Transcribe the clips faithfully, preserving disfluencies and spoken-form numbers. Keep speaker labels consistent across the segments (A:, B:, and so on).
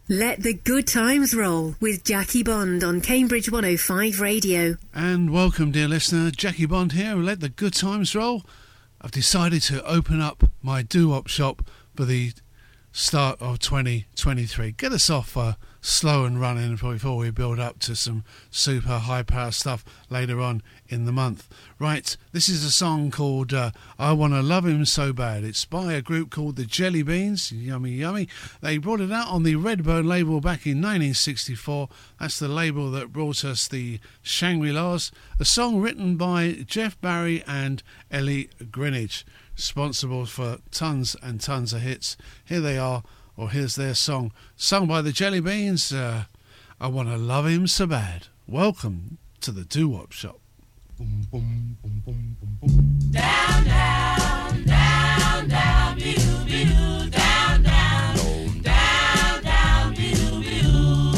A: Let the good times roll with Jackie Bond on Cambridge one oh five Radio.
B: And welcome, dear listener. Jackie Bond here. Let the good times roll. I've decided to open up my doo-wop shop for the start of twenty twenty-three. Get us off uh, slow and running before we build up to some super high power stuff later on in the month. Right, this is a song called uh, I Wanna Love Him So Bad. It's by a group called the Jelly Beans. Yummy, yummy. They brought it out on the Redbone label back in nineteen sixty-four. That's the label that brought us the Shangri-Las. A song written by Jeff Barry and Ellie Greenwich, responsible for tons and tons of hits. Here they are, or here's their song, sung by the Jelly Beans. Uh, I Wanna Love Him So Bad. Welcome to the doo-wop shop. Boom, boom, boom, boom, boom, boom.
C: Down, down, down, down, view, view, down, down, down, down, view, view.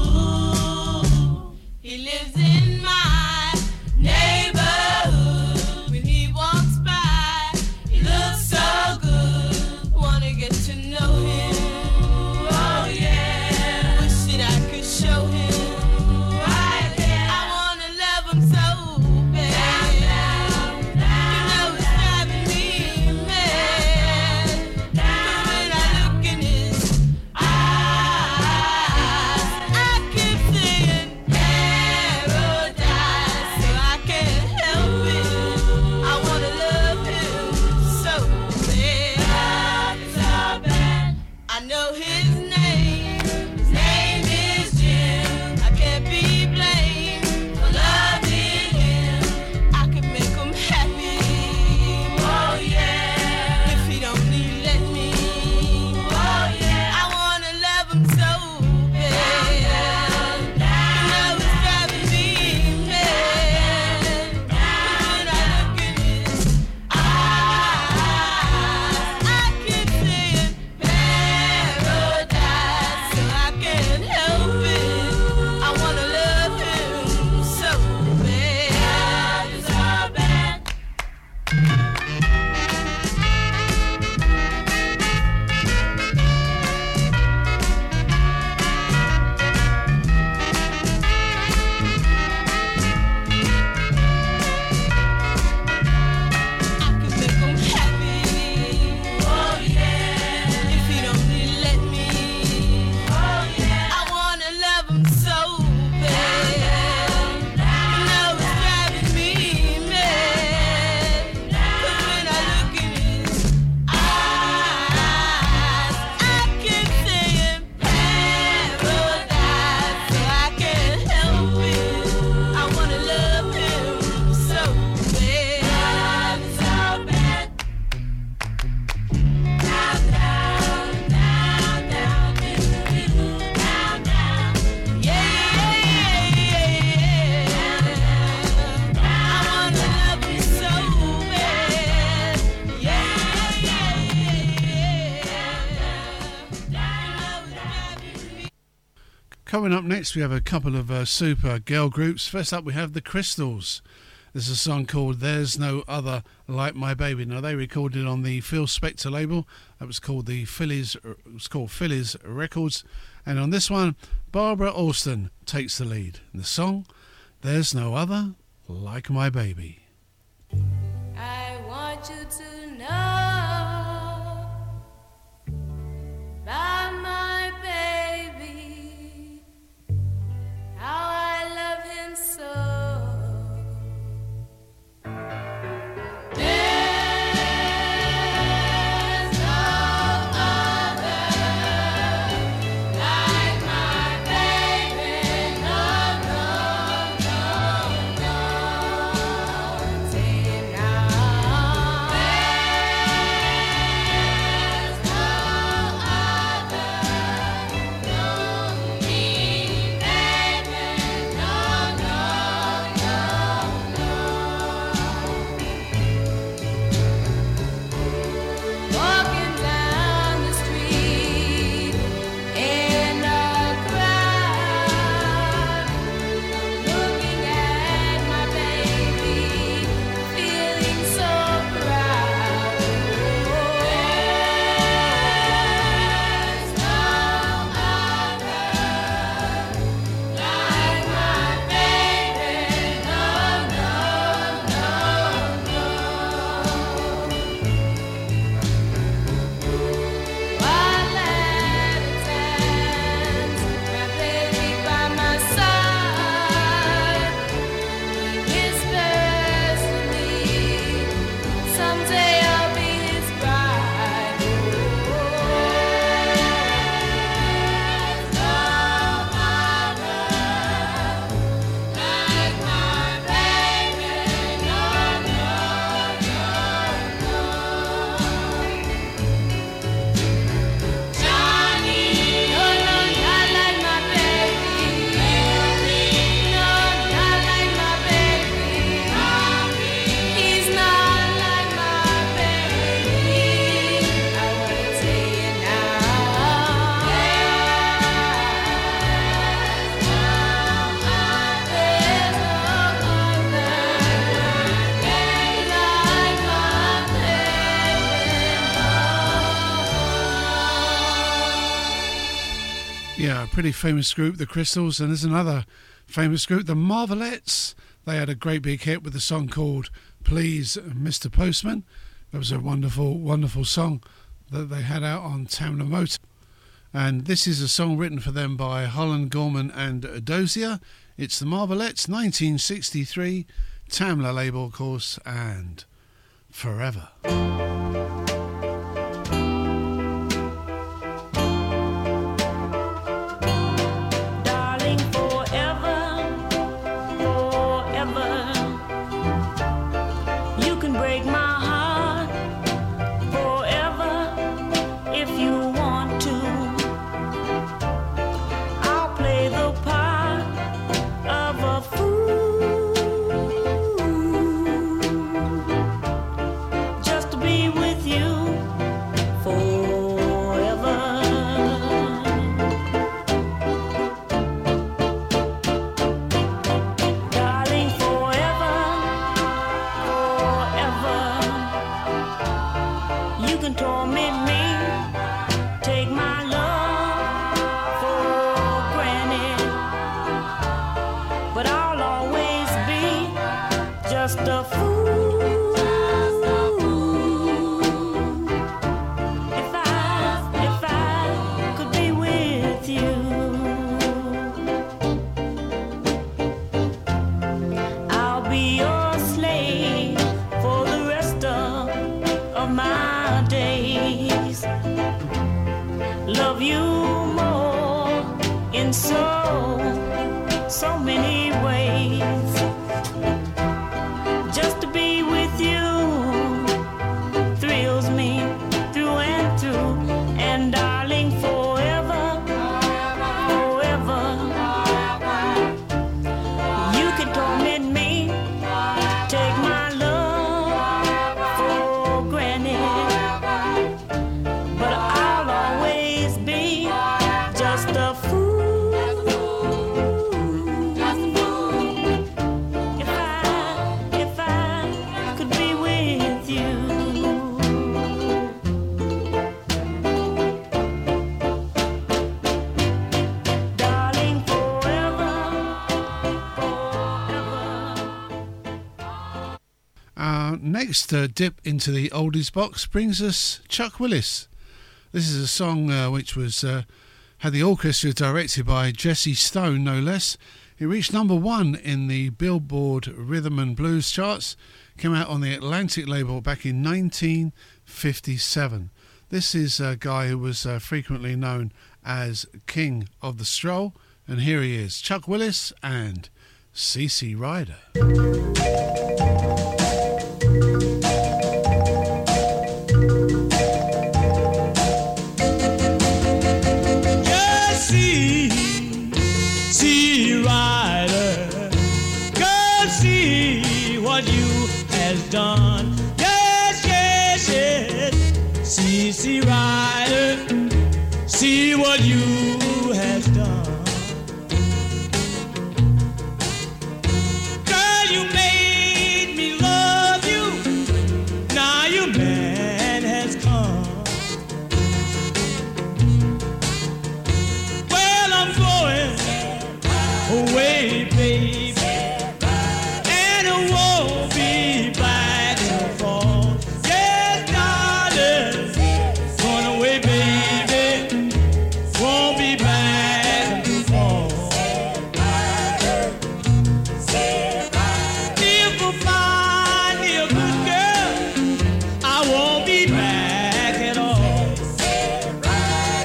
C: He lives in my neighborhood. When he walks by, he looks so good. Wanna get to know him. Oh yeah. Wish that I could show him. Right there. I wanna love him so bad. You know it's driving me mad. But when I look in his eyes, I keep seeing paradise, so I can't help it. I wanna love him so bad, so bad. I know his name. His name is Jim. I can't be blamed for loving him. I can make him happy. Oh yeah. If he'd only let me. Oh yeah. I wanna love him so bad. You know it's driving me mad. But when I look in his eyes, I keep seeing paradise, so I can't help it. I wanna love him so bad, so bad. I could make him happy. Oh yeah. If he'd only let me. Oh yeah. I wanna love him so bad. You know it's driving me mad. 'Cause when I look in his eyes, I keep seeing paradise, so I can't help it. I wanna love him so bad, so bad. Down, down, down, down, down, down. Yeah, yeah, yeah. I wanna love him so bad. Yeah, yeah, yeah.
B: Coming up next, we have a couple of uh, super girl groups. First up, we have the Crystals. There's a song called There's No Other Like My Baby. Now, they recorded on the Phil Spector label. That was called the Phillies. It was called Phillies Records. And on this one, Barbara Alston takes the lead. And the song, There's No Other Like My Baby.
C: I want you to know about my baby, how I love him so. There's no other like my baby, no, no, no, no. Say it now.
B: Yeah, a pretty famous group, the Crystals, and there's another famous group, the Marvelettes. They had a great big hit with a song called Please, Mister Postman. That was a wonderful, wonderful song that they had out on Tamla Motown. And this is a song written for them by Holland Gorman and Dozier. It's the Marvelettes, nineteen sixty-three, Tamla label, of course, and Forever. Next uh, dip into the oldies box brings us Chuck Willis. This is a song uh, which was uh, had the orchestra directed by Jesse Stone, no less. It reached number one in the Billboard Rhythm and Blues charts. Came out on the Atlantic label back in nineteen fifty-seven. This is a guy who was uh, frequently known as King of the Stroll, and here he is, Chuck Willis and C C Rider.
D: Done. Yes, yes, yes. See, see, Rider, see what you has done. Girl, you made me love you. Now your man has come. Well, I'm going away, baby.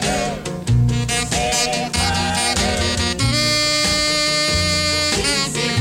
E: See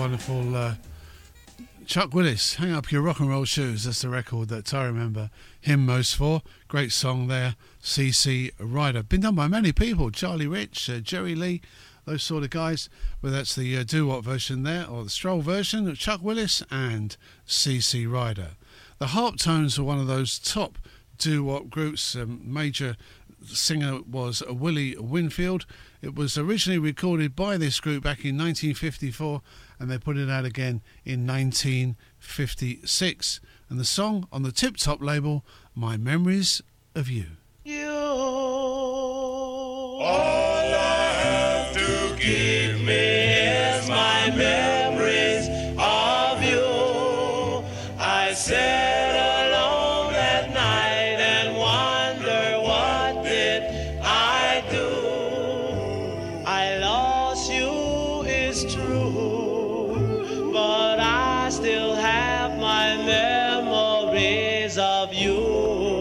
B: wonderful uh, Chuck Willis, Hang Up Your Rock and Roll Shoes. That's the record that I remember him most for. Great song there, C C Rider. Been done by many people, Charlie Rich, uh, Jerry Lee, those sort of guys. But that's the uh, doo-wop version there, or the stroll version of Chuck Willis and C C Rider. The Harp Tones were one of those top doo-wop groups. Um, major singer was Willie Winfield. It was originally recorded by this group back in nineteen fifty-four, and they put it out again in nineteen fifty-six. And the song on the Tip Top label, My Memories of You.
D: You, all I have to give me is my memories of you. I sat alone that night and wonder what did I do. I lost you, is true, but I still have my memories of you.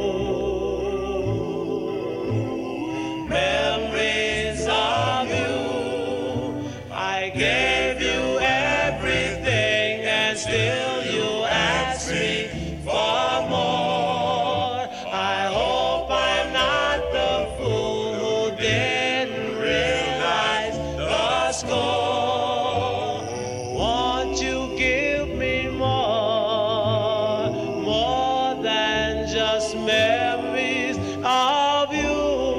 D: Memories of you. I gave you everything and still you ask me for more. I hope I'm not the fool who didn't realize the score. Won't you give me more, more than just memories of you?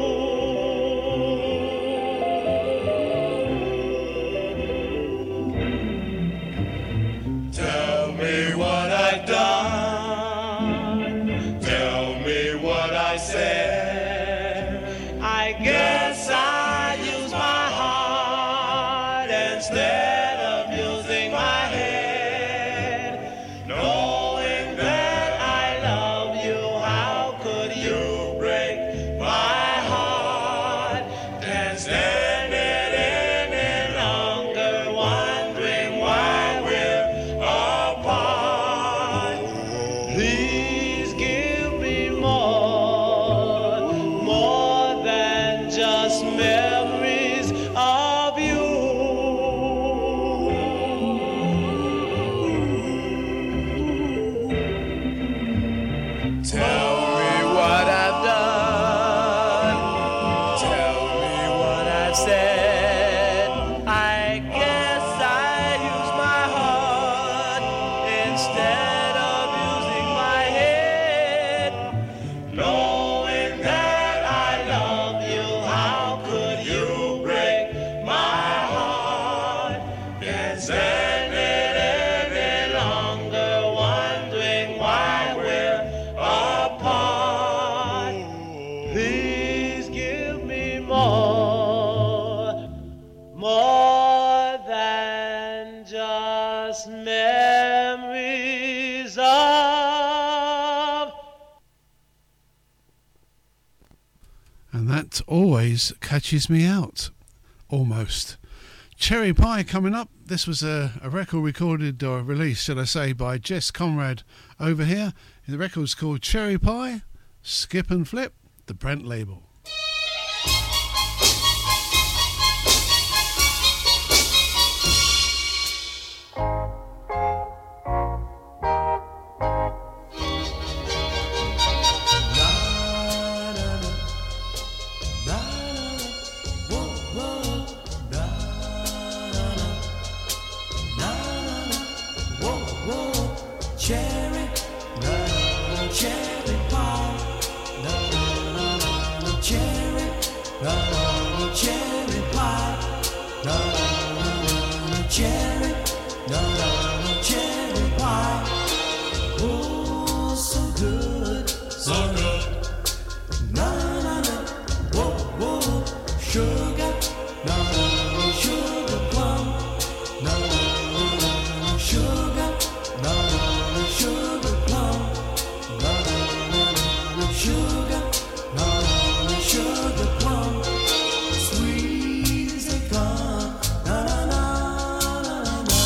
D: Tell me what I've done. Tell me what I said. I guess I used my heart instead of using my head. Knowing that I love you, how could you break my heart? Can't stand it any longer, wondering why we're apart. Please give me more, more than just memories of you. Tell me what I've done. Tell me what I've said. I guess I use my heart instead of using my head. Knowing that I love you, how could you break my heart? Can't stand it any longer, wondering why we're apart. Please give me more, more than just memories of.
B: And that always catches me out, almost. Cherry Pie coming up. This was a, a record recorded, or released, should I say, by Jess Conrad over here. The record's called Cherry Pie, Skip and Flip, the Brent label.
E: Cherry, cherry pie, cherry, cherry pie, cherry, cherry pie. Oh, so good, so good. Na na na, whoa whoa, sugar, na na, sugar plum, na na, sugar, na na, sugar plum, na na, sugar, na na, sugar plum. Sweet as they come, na na na na na.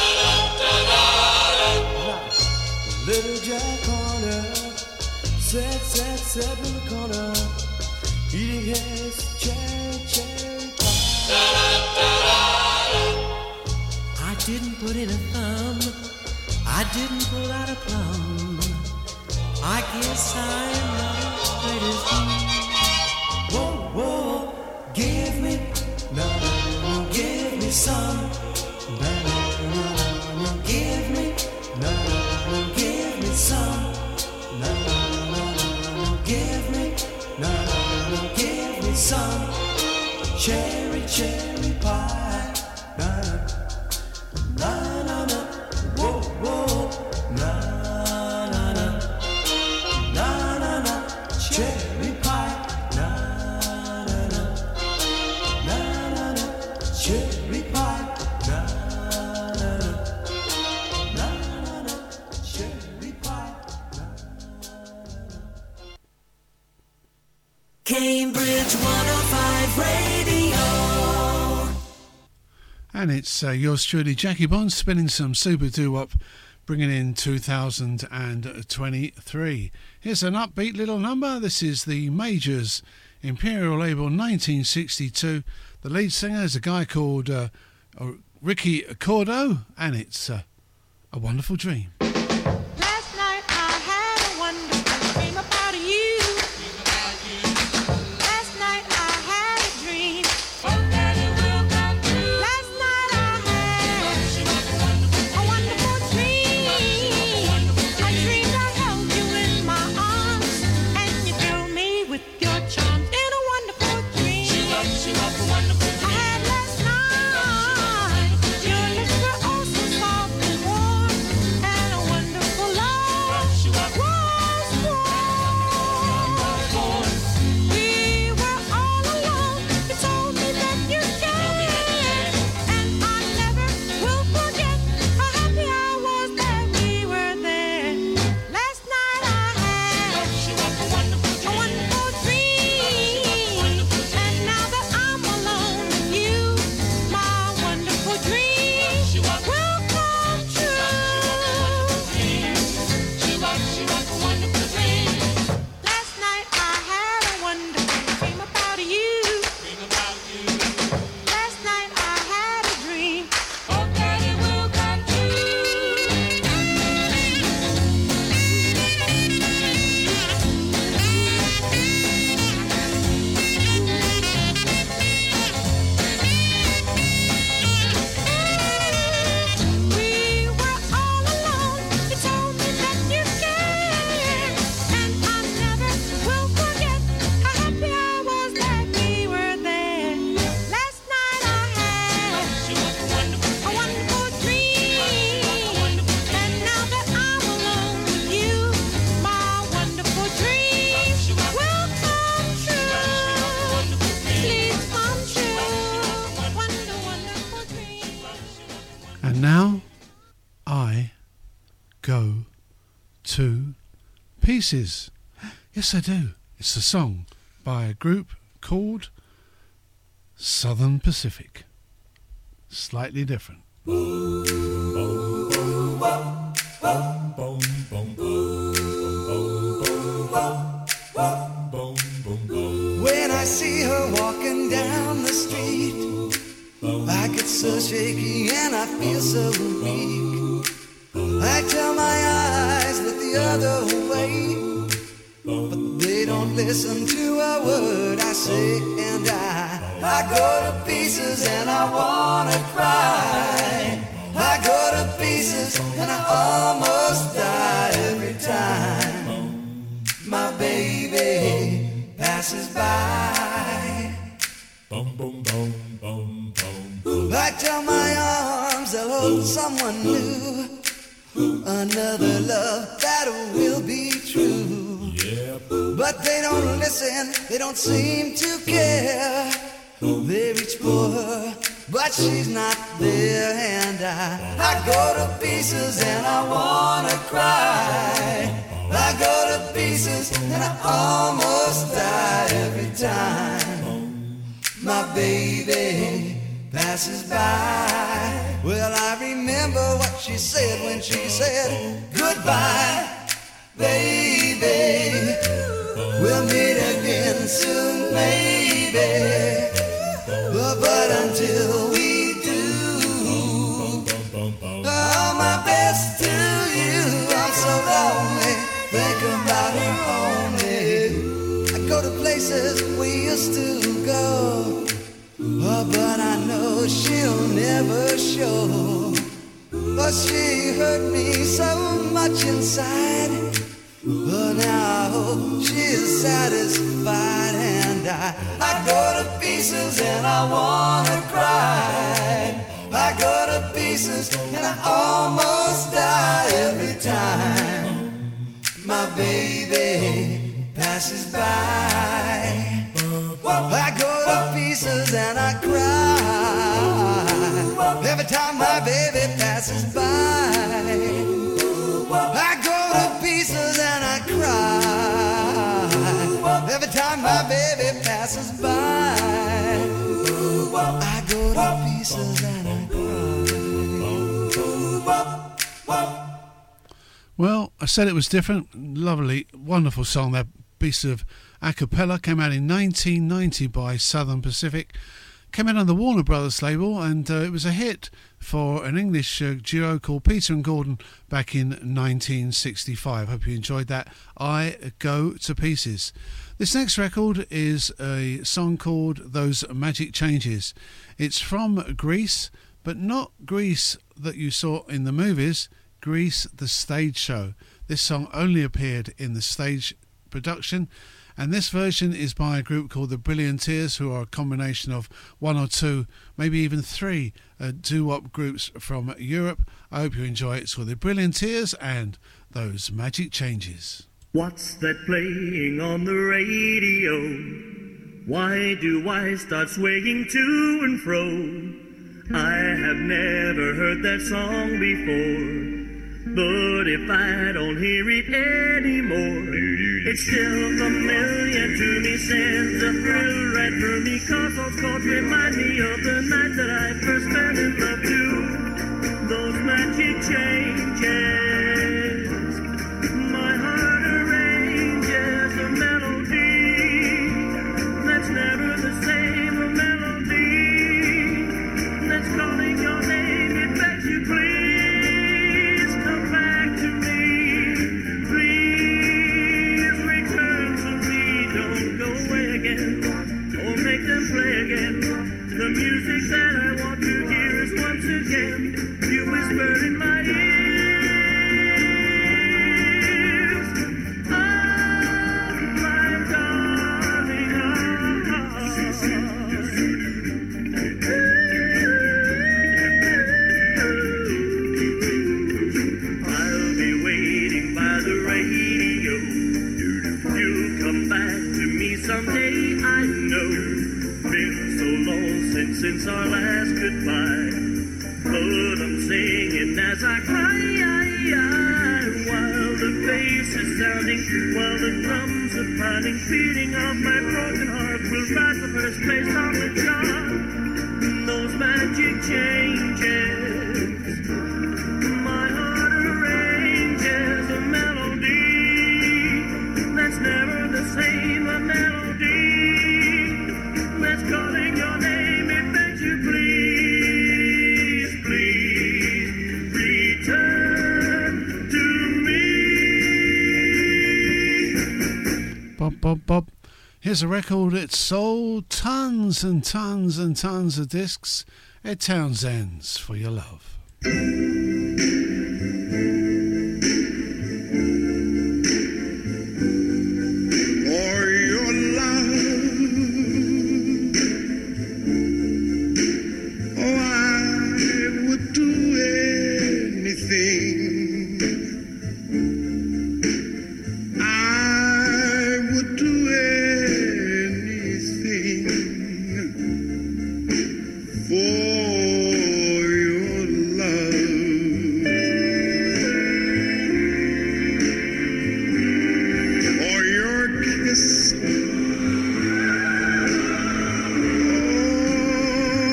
E: Little Jack Horner sat, sat, sat in the corner, eating his cherry, cherry pie. I didn't put in a thumb, I didn't pull out a plum. I guess I'm not as straight as you. Whoa, whoa, give me, no, no, no, give me some. No, no, no, no, give me, no, no, no, give me some. No, no, no, no, give me, no, no, no, give me some. Cherry, cherry pie. No, no, no, no, whoa, whoa, no, no, no, no, no, no, cherry pie. No, no, no, no, no, no, cherry pie. No, no, no, no, no, no, cherry pie. Cambridge one oh five Radio.
B: And it's uh, yours truly, Jackie Bond, spinning some super doo-wop, bringing in two thousand twenty-three. Here's an upbeat little number. This is the Majors Imperial label, nineteen sixty-two. The lead singer is a guy called uh, Ricky Cordo, and it's uh, A Wonderful Dream.
C: Last night I had a wonderful dream about you. Last night I had a dream. Hope that it will come true. Last night I had a wonderful dream. I dreamed I held you in my arms, and you filled me with your charms in a wonderful dream. I had last night. Your lips were oh so soft and warm, and a wonderful love was born. We were all alone. You told me that you cared, and I never will forget how happy I was that we were there. Last night I had a wonderful dream, and now that I'm alone with you, my wonderful dream will come true. Last night I had a wonderful dream about you. Last night I had a dream. Hope that it will come We were all alone. You told me that you cared, and I never will forget how happy I was that we were there. Last night I had a wonderful dream, and now that I'm alone with you, my wonderful dream will come true. Please come true. Wonder, wonderful dream.
B: And now I go to pieces. Yes, I do. It's a song by a group called Southern Pacific. Slightly different.
E: When I see her walking down the street, I get so shaky and I feel so weak. I tell my eyes look the other way, but they don't listen to a word I say, and I I go to pieces and I wanna cry. I go to pieces and I almost die every time my baby passes by. I tell my arms they'll hold someone new, another love that will be true. But they don't listen, they don't seem to care. They reach for her, but she's not there, and I I go to pieces and I wanna cry. I go to pieces and I almost die every time my baby passes by. Well, I remember what she said when she said goodbye, baby. We'll meet again soon, maybe. But, but until we do, used to go, oh, but I know she'll never show. But she hurt me so much inside. But now I hope she is satisfied. And I, I go to pieces and I wanna cry. I go to pieces and I almost die every time my baby passes by. I go to pieces and I cry every time my baby passes by. I go to pieces and I cry every time my baby passes by. I go to pieces and I cry.
B: Well, I said it was different. Lovely, wonderful song. That piece of a cappella came out in nineteen ninety by Southern Pacific. Came out on the Warner Brothers label, and uh, it was a hit for an English uh, duo called Peter and Gordon back in nineteen sixty-five. Hope you enjoyed that. I Go to Pieces. This next record is a song called Those Magic Changes. It's from Grease, but not Grease that you saw in the movies, Grease the stage show. This song only appeared in the stage production, and this version is by a group called the Brillianteers, who are a combination of one or two, maybe even three uh, doo-wop groups from Europe. I hope you enjoy it. It's called the Brillianteers and Those Magic Changes.
F: What's that playing on the radio? Why do I start swaying to and fro? I have never heard that song before. But if I don't hear it anymore, it's still familiar to me, sends a thrill right through me, cause those chords remind me of the night that I first fell in love too. Those magic changes, my heart arranges a melody that's never the same, a melody that's calling your name, it begs you please. Or make them play again. The music that I want to hear is once again you whispered in my ears. Oh, my darling, I'll be waiting by the radio. You'll come back to me someday. I know, been so long since, since our last goodbye. But I'm singing as I cry, while the bass is sounding, while the drums are pounding, beating of my broken heart will rise to first place on the chart. Those magic changes, my heart arranges a melody that's never the same, a melody that's calling your name, it begs you please, please return to me.
B: Bob, Bob, Bob. Here's a record. It sold tons and tons and tons of discs. Ed Townsend's For Your Love.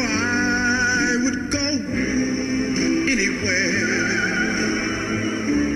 G: Anywhere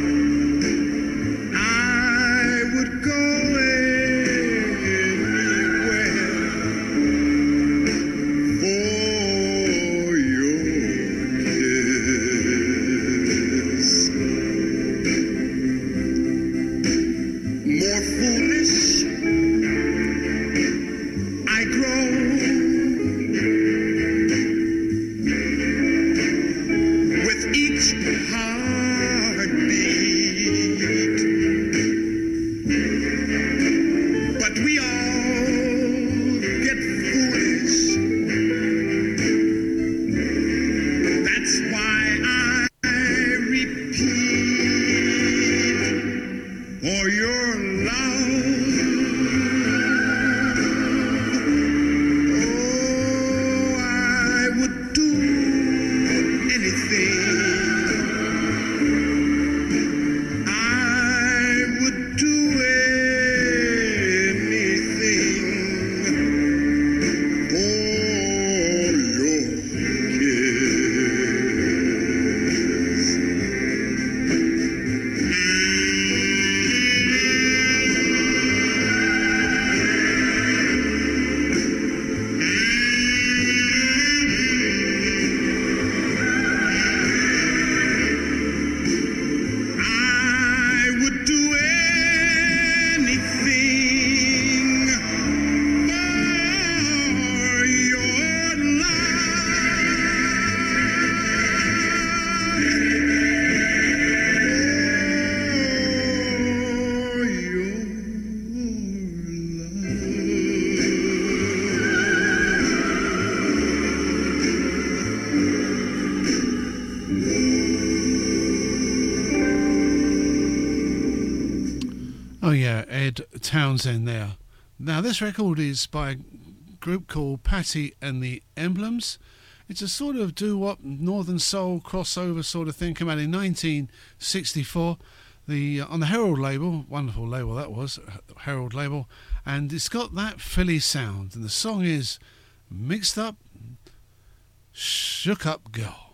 B: Ed Townsend there. Now this record is by a group called Patty and the Emblems. It's a sort of doo-wop, northern soul crossover sort of thing. Came out in nineteen sixty-four. The uh, on the Herald label, wonderful label that was, Herald label, and it's got that Philly sound. And the song is Mixed Up, Shook Up Girl.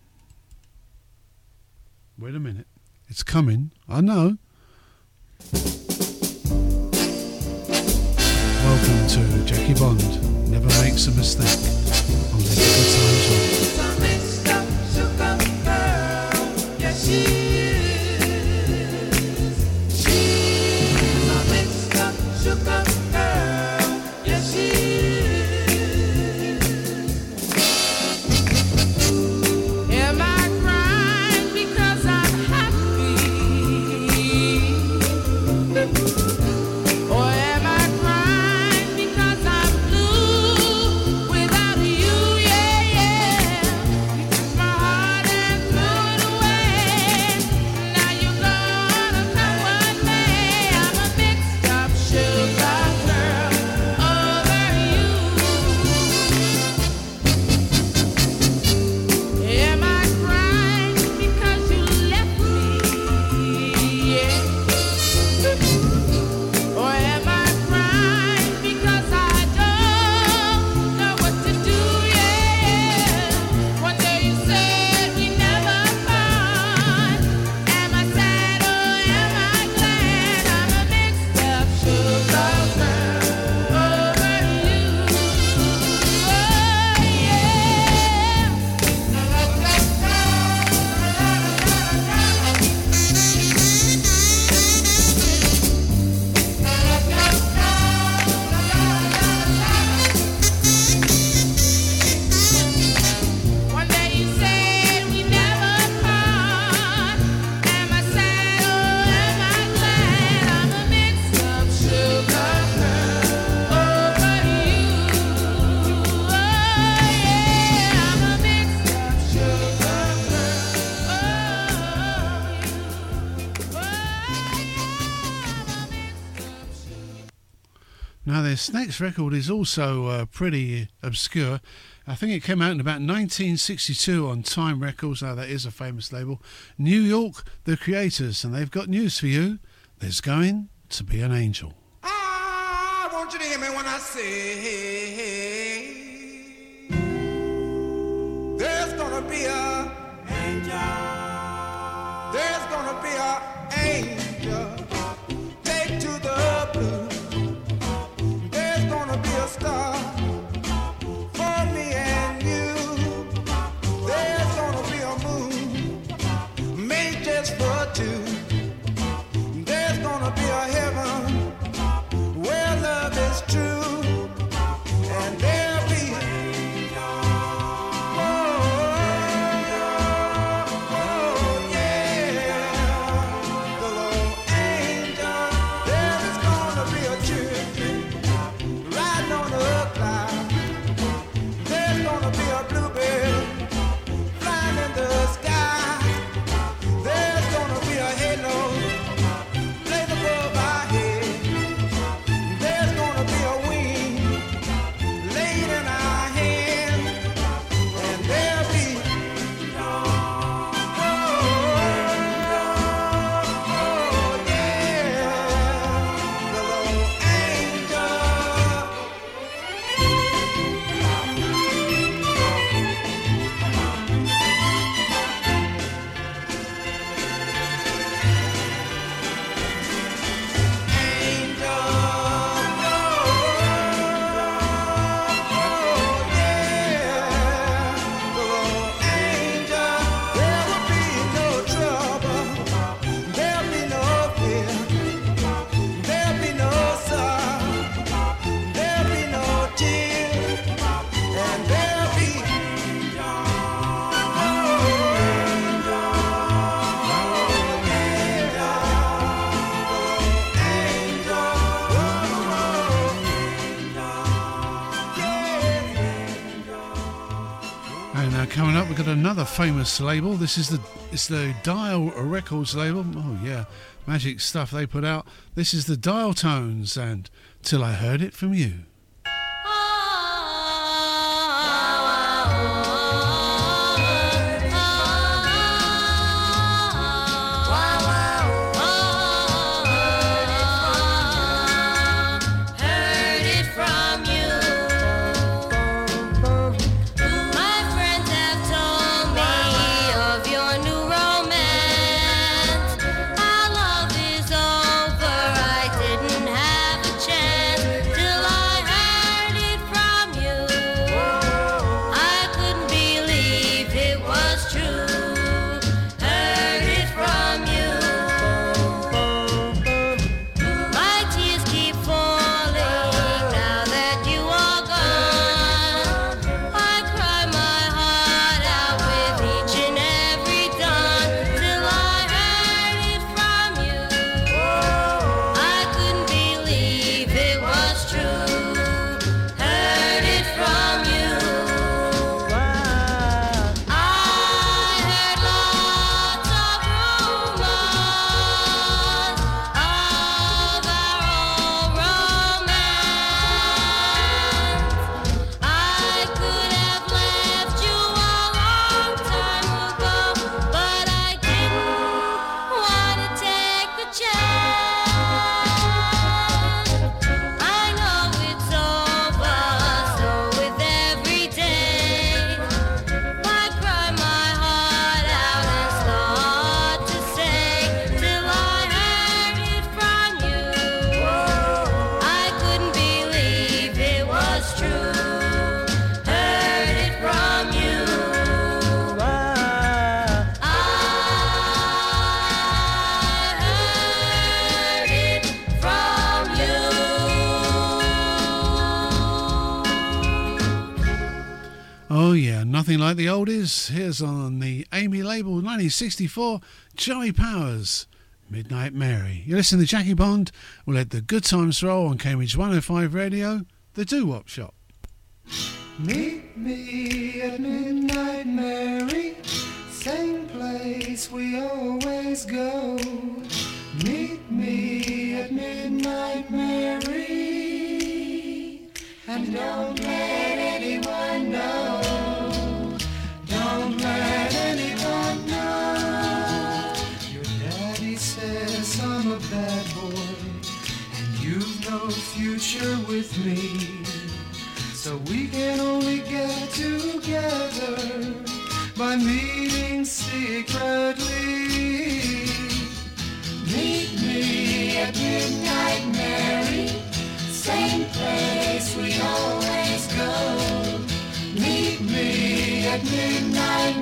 B: Wait a minute, it's coming. I know. Welcome to Jackie Bond. Never makes a mistake. On the Good Times Roll.
C: She's a mixed up, shook up girl. Yes, she is. She's a mixed up, shook up girl. Yes, she is. Am I crying because I'm happy? Or am I crying because I'm blue without you? Yeah, yeah. You took my heart and threw it away. Now you're gonna come one day. I'm a mixed up sugar girl over you. Am I crying because you left me? Yeah. Or am I crying because I don't know what to do? Yeah. One day you said we never part. Am I sad or am I glad? I'm a mixed up sugar girl over you. Oh One day you said we never part. Am I sad or am I glad? I'm a mixed up sugar girl over you. Oh yeah, I'm a mixed up sugar girl over you. Oh yeah, I'm a mixed up sugar.
B: Now this next record is also uh, pretty obscure. I think it came out in about nineteen sixty-two on Time Records. Now that is a famous label. New York, The Creators, and they've got news for you. There's going to be an angel.
E: I want you to hear me when I say there's gonna be a angel. There's gonna be a angel. Take to the blue. There's gonna be a star for me and you. There's gonna be a moon made just for two. There's gonna be a heaven where love is true, and there'll be
B: Coming up, we've got another famous label. This is the It's the Dial Records label. Oh yeah, magic stuff they put out. This is the Dial Tones and Till I Heard It From You. Nothing like the oldies. Here's on the Amy label, nineteen sixty-four, Joey Powers, Midnight Mary. You're listening to Jackie Bond. We'll let the good times roll on Cambridge one oh five Radio, the Doo-Wop Shop.
G: Meet me at Midnight Mary, same place we always go. Meet me at Midnight Mary, and don't let anyone know. Don't let anyone know. Your daddy says I'm a bad boy, and you've no future with me. So we can only get together by meeting secretly. Meet me at Midnight Mary, same place we always go. Meet me at Midnight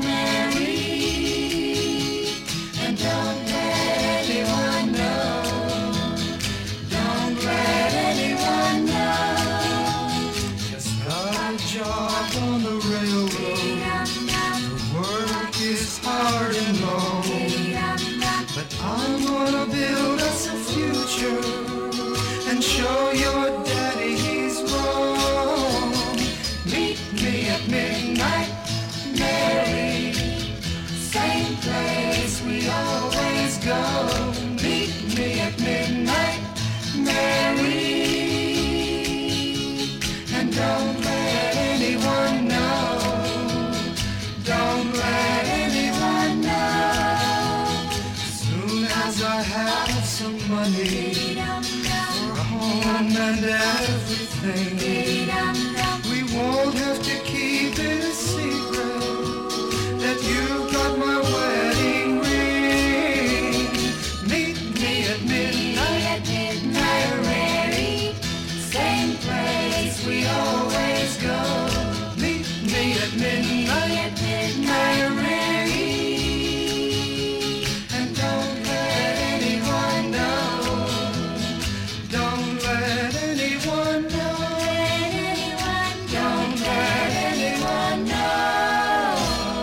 G: Mary, and don't let anyone know. Don't let anyone know. Just got a job on the railroad. The work is hard and long, but I'm gonna build us a future and show your daddy he's wrong. Meet me at Midnight Mary, same place we always go. Meet me at Midnight Mary, and don't let anyone know. Don't let anyone know. Soon as I have some money for a home and everything, we won't have to keep it a secret that you got my wedding ring. Meet me at Midnight, at Midnight Mary, same place we always go. Meet me at Midnight, at Midnight Mary, and don't let anyone know. Don't let anyone know. Don't let anyone know.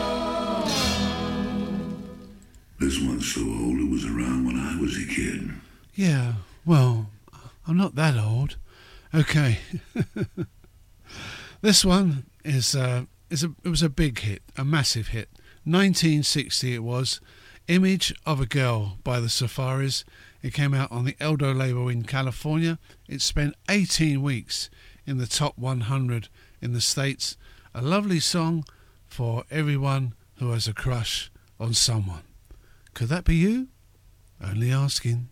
H: This one's so old it was around when I was a kid.
B: Yeah, well, I'm not that old. Okay. This one is uh, is a it was a big hit, a massive hit. nineteen sixty it was. Image of a Girl by the Safaris. It came out on the Eldo label in California. It spent eighteen weeks in the top one hundred in the States. A lovely song for everyone who has a crush on someone. Could that be you? Only asking.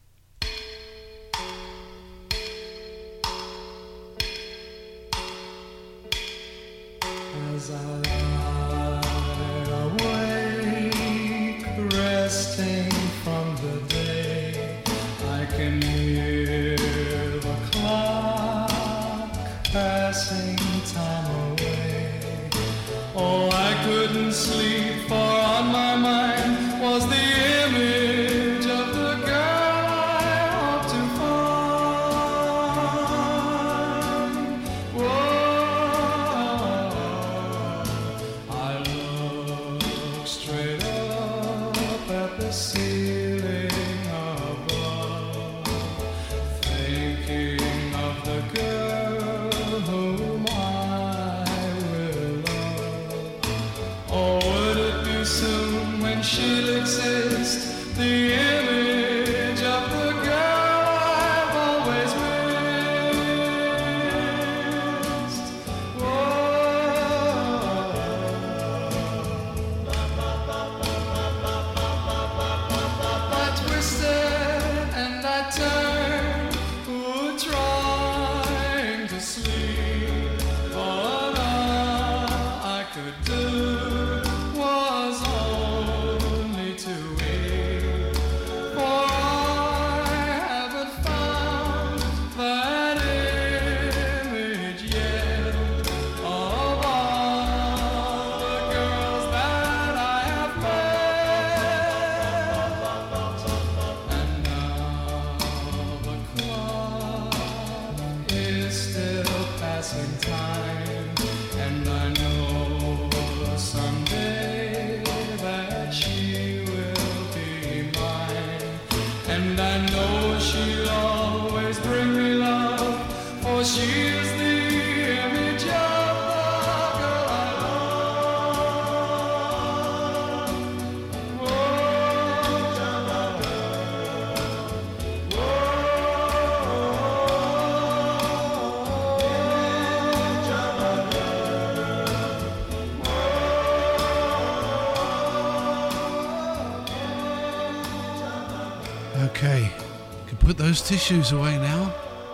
I: As I lie awake, resting from the day, I can hear the clock passing time away. Oh, I couldn't sleep, for on my mind was the image of the girl I hope to find. Whoa, I look straight up at the ceiling above, thinking of the girl whom I will love. Oh, would it be soon when she'll exist, the image of the girl I've always missed? Whoa. I twisted and I turned, ooh, trying to sleep, but all I could do was only to weep, for I haven't found that image yet of all the girls that I have met. And now the clock is still passing time, and I know someday that she will be mine, and I know she'll always bring me love, for she is the image of the girl I love.
B: Okay, you can put those tissues away now.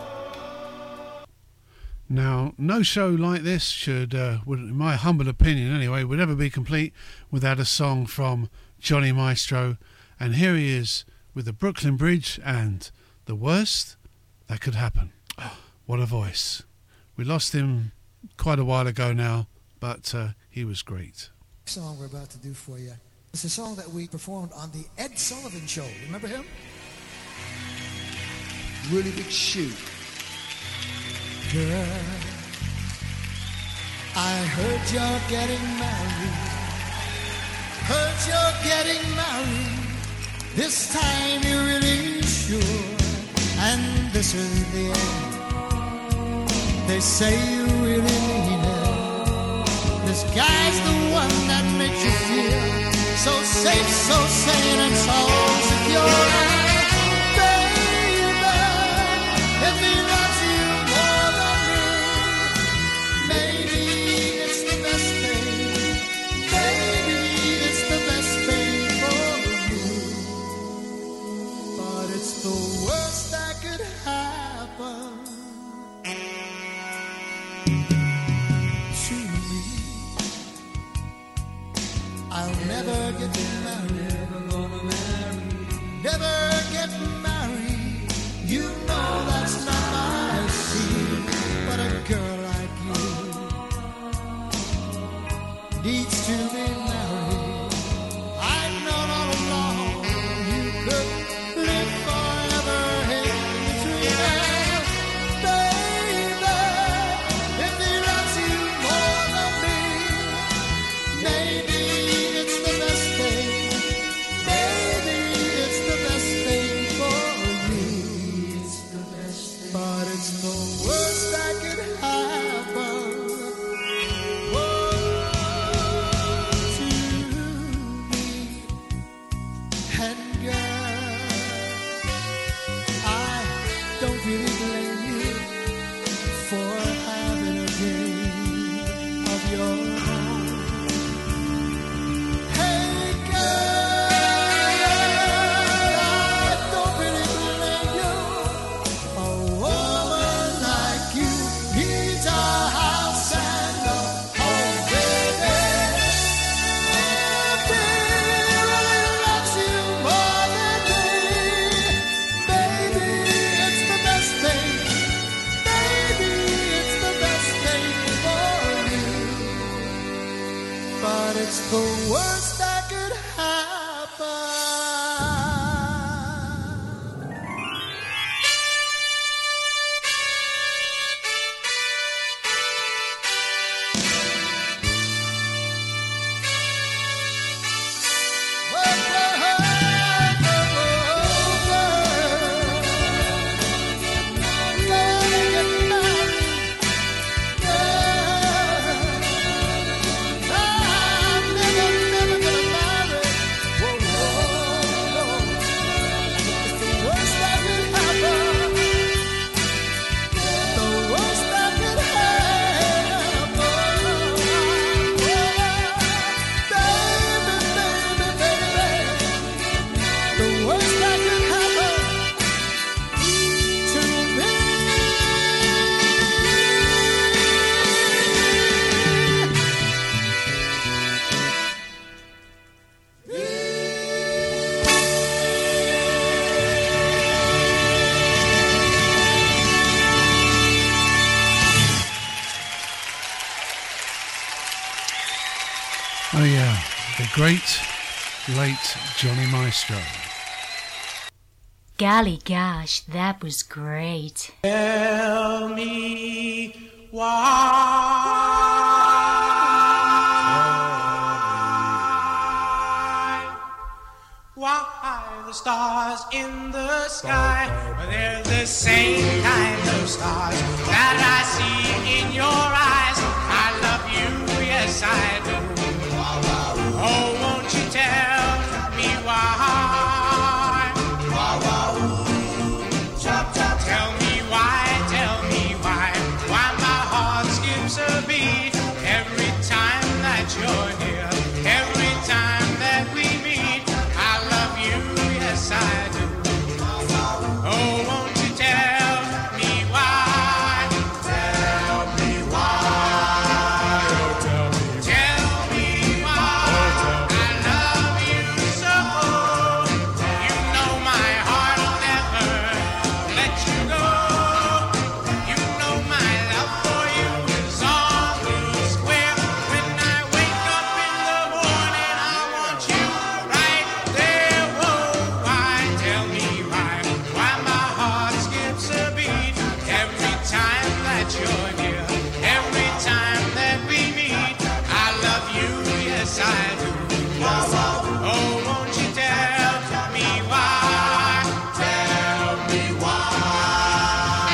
B: Now, no show like this should, uh, would, in my humble opinion anyway, would ever be complete without a song from Johnny Maestro. And here he is with the Brooklyn Bridge and The Worst That Could Happen. Oh, what a voice. We lost him quite a while ago now, but uh, he was great.
J: Song we're about to do for you. It's a song that we performed on the Ed Sullivan Show. Remember him? Really big shoe. Girl, I heard you're getting married. Heard you're getting married. This time you're really sure. And this is the end. They say you really mean it. This guy's the one that makes you feel so safe, so sane, and so secure. And baby, if he loves you more than me, maybe it's the best thing. Maybe it's the best thing for you. But it's the worst that could happen to me. I'll never get married. Never gonna marry. Never get married. You know that's not my scene. But a girl like you needs to be married. I've known all along you could live forever in between us.
B: great late Johnny Maestro.
K: Golly gosh, that was great.
D: Tell me why, why the stars in the sky, they're the same kind of stars that I see in your eyes. I love you, yes I do. Oh, won't you tell me why? Tell me why, tell me why, why my heart skips a beat every time that you're near, every time that we meet. I love you, yes I do. Oh, won't you tell me why? Tell me why. Tell me, tell me why. I love you so. You know my heart will never let you go. You know my love for you is all blue square. When I wake up in the morning, I want you right there. Whoa, why? Tell me why. Why my heart skips a beat every time that you're near, every time that we meet. I love you, yes I do. Oh, won't you tell me why? Tell me why.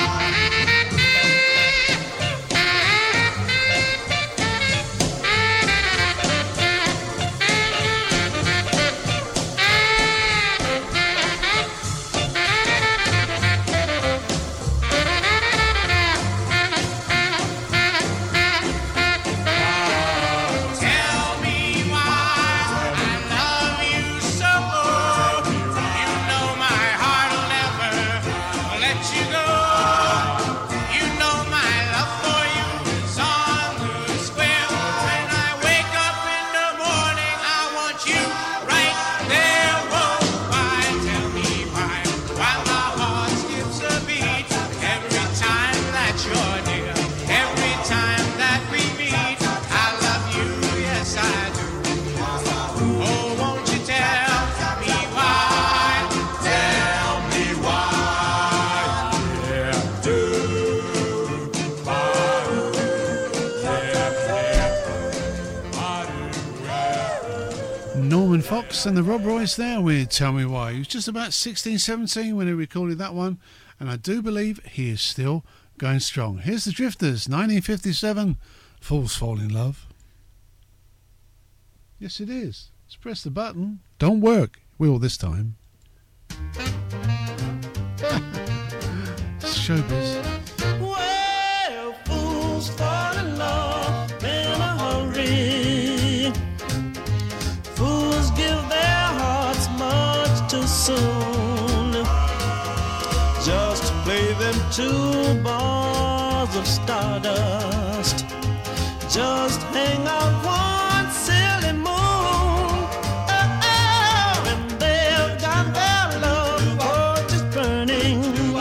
D: Tell me why I love you so. You know my heart will never let you go. You know my love for you is on the square. When I wake up in the morning, I want you right there. Whoa, why? Tell me why. Why my heart skips a beat every time that you're near, every time that we meet. I love you, yes I do. Oh, won't you tell me why? Tell me why. Yeah, do.
B: Norman Fox and the Rob Royce there with Tell Me Why. He was just about sixteen, seventeen when he recorded that one, and I do believe he is still going strong. Here's the Drifters, nineteen fifty-seven, Fools Fall in Love. Yes, it is. Let's press the button. Don't work. Will this time. It's showbiz.
D: Well, fools fall in love in a hurry. Fools give their hearts much too soon, just to play them two bars of stardust. Just hang out one silly moon. Oh, oh, and they've got their love torches burning,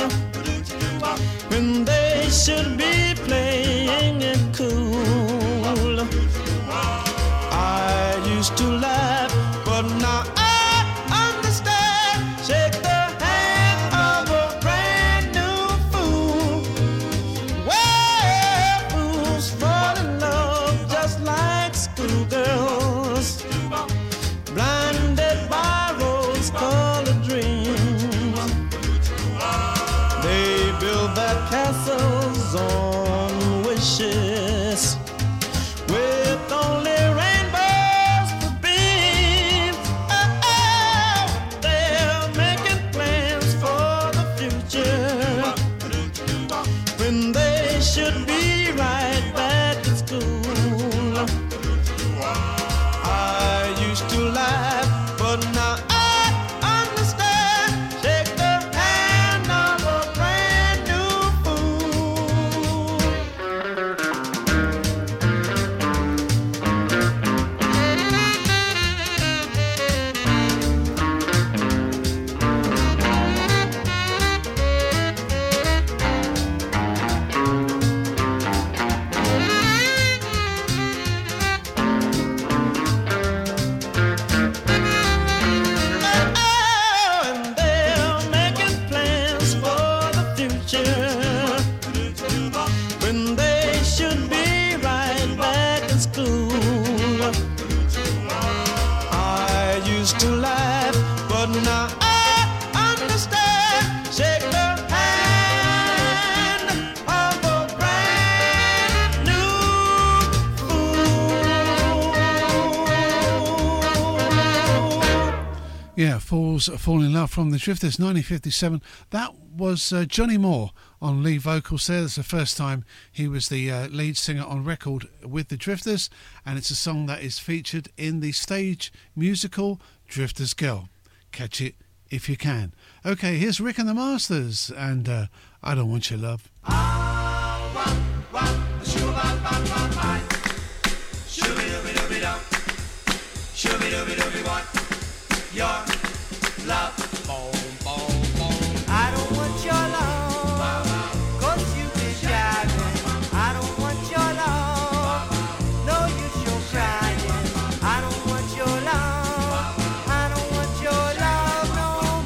D: when they should be playing it cool. I used to laugh, but now I understand. Shake the hand of a brand new fool. Well, fools fall in love just like schoolgirls.
B: Fools Fall in Love from the Drifters, nineteen fifty-seven. That was uh, Johnny Moore on lead vocals there. That's the first time he was the uh, lead singer on record with the Drifters, and it's a song that is featured in the stage musical Drifter's Girl. Catch it if you can. Okay, here's Rick and the Masters, and uh, I Don't Want Your Love.
C: Your love. Boom, boom, boom. I don't want your love, cause you be driving. I don't want your love, no use your crying. I don't want your love, I don't want your love no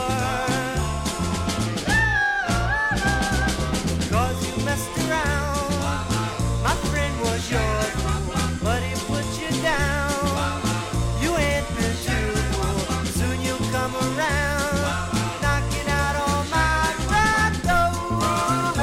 C: more. Cause you messed around, my friend was yours, but he put you down. You ain't been too come around, knocking out all my front door.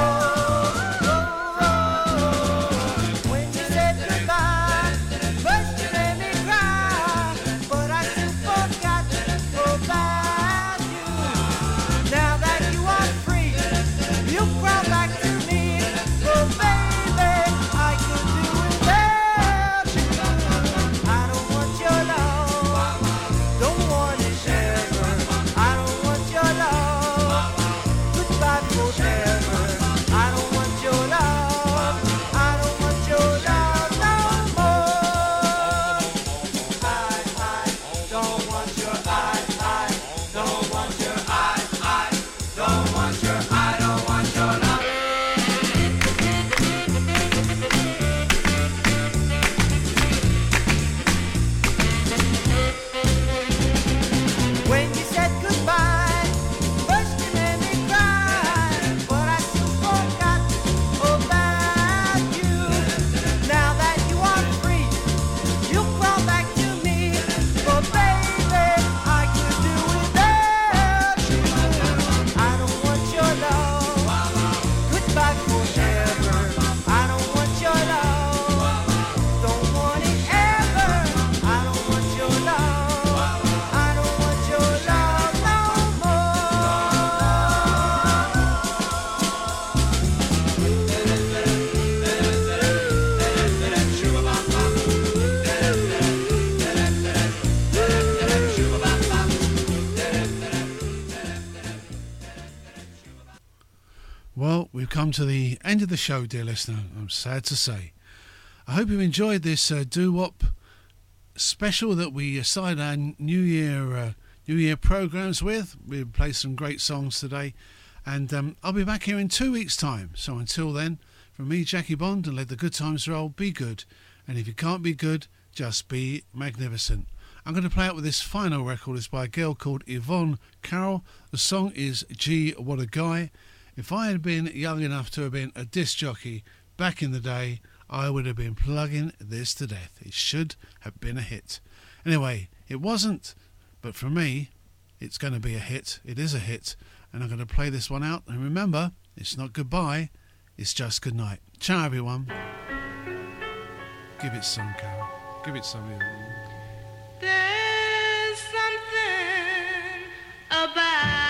C: When you said goodbye, first you made me cry, but I soon forgot about you. Now that you are free, you crawl back to me, but baby, I could do without you. I don't want your love, don't want it.
B: Come to the end of the show, dear listener. I'm sad to say. I hope you enjoyed this uh, doo-wop special that we started our New Year uh, New Year programs with. We played some great songs today, and um, I'll be back here in two weeks' time. So until then, from me, Jackie Bond, and let the good times roll. Be good, and if you can't be good, just be magnificent. I'm going to play out with this final record. It's by a girl called Yvonne Carroll. The song is Gee What a Guy. If I had been young enough to have been a disc jockey back in the day, I would have been plugging this to death. It should have been a hit. Anyway, it wasn't, but for me, it's going to be a hit. It is a hit, and I'm going to play this one out. And remember, it's not goodbye, it's just goodnight. Ciao, everyone. Give it some, Carol. Give it some.
C: There's something about